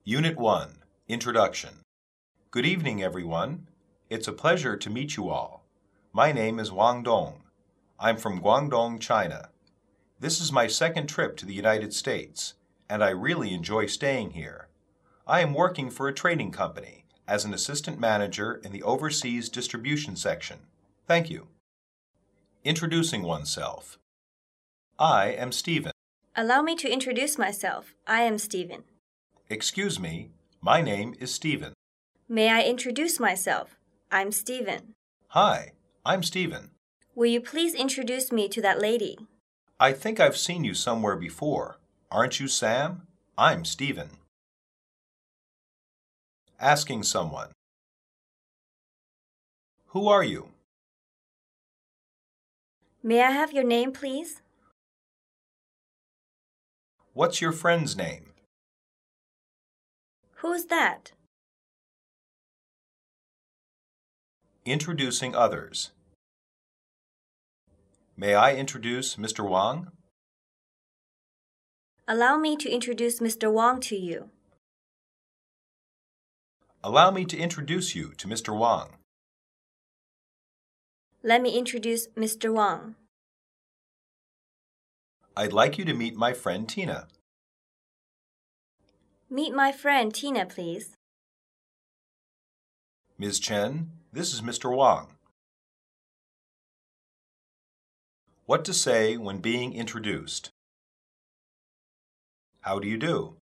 Unit 1, Introduction. Good evening, everyone. It's a pleasure to meet you all. My name is Wang Dong. I'm from Guangdong, China. This is my second trip to the United States, and I really enjoy staying here. I am working for a trading company as an assistant manager in the overseas distribution section. Thank you. Introducing oneself. I am Stephen. Allow me to introduce myself. I am Stephen. Excuse me, my name is Stephen. May I introduce myself? I'm Stephen. Hi, I'm Stephen. Will you please introduce me to that lady? I think I've seen you somewhere before. Aren't you Sam? I'm Stephen. Asking someone. Who are you? May I have your name, please? What's your friend's name? Who's that? Introducing others. May I introduce Mr. Wang? Allow me to introduce Mr. Wang to you. Allow me to introduce you to Mr. Wang. Let me introduce Mr. Wang. I'd like you to meet my friend Tina. Meet my friend Tina, please. Ms. Chen, this is Mr. Wang. What to say when being introduced? How do you do?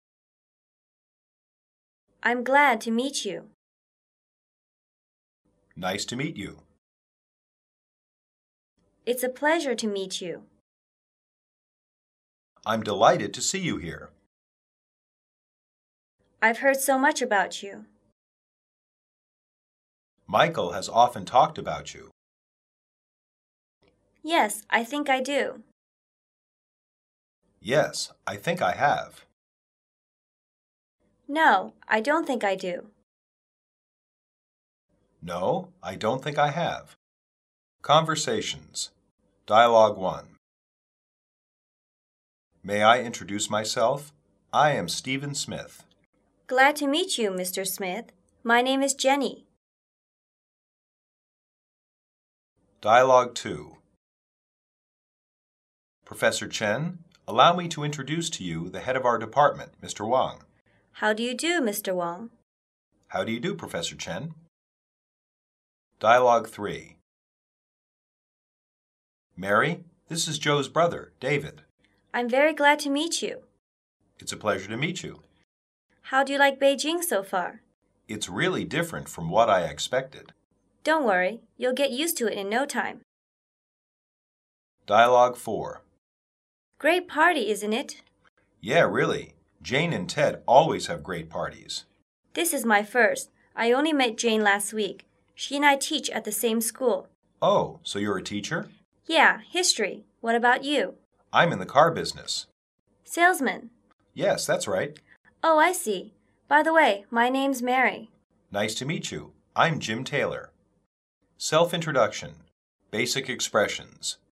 I'm glad to meet you. Nice to meet you. It's a pleasure to meet you. I'm delighted to see you here. I've heard so much about you. Michael has often talked about you. Yes, I think I do. Yes, I think I have. No, I don't think I do. No, I don't think I have. Conversations. Dialogue 1. May I introduce myself? I am Stephen Smith. Glad to meet you, Mr. Smith. My name is Jenny. Dialogue 2. Professor Chen, allow me to introduce to you the head of our department, Mr. Wang. How do you do, Mr. Wang? How do you do, Professor Chen? Dialogue 3. Mary, this is Joe's brother, David. I'm very glad to meet you. It's a pleasure to meet you. How do you like Beijing so far? It's really different from what I expected. Don't worry, you'll get used to it in no time. Dialogue 4. Great party, isn't it? Yeah, really. Jane and Ted always have great parties. This is my first. I only met Jane last week. She and I teach at the same school. Oh, so you're a teacher? Yeah, history. What about you? I'm in the car business. Salesman. Yes, that's right. Oh, I see. By the way, my name's Mary. Nice to meet you. I'm Jim Taylor. Self-introduction. Basic expressions.